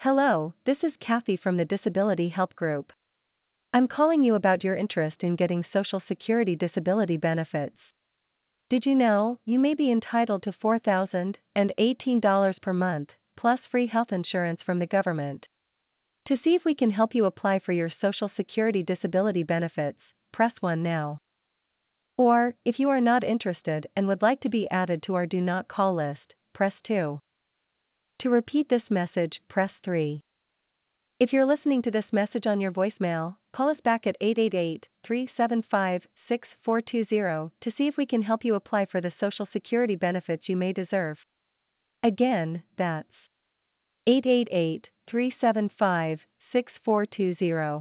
Hello, this is Kathy from the Disability Help Group. I'm calling you about your interest in getting Social Security disability benefits. Did you know you may be entitled to $4,018 per month, plus free health insurance from the government? To see if we can help you apply for your Social Security disability benefits, press 1 now. Or, if you are not interested and would like to be added to our Do Not Call list, press 2. To repeat this message, press 3. If you're listening to this message on your voicemail, call us back at 888-375-6420 to see if we can help you apply for the Social Security benefits you may deserve. Again, that's 888-375-6420.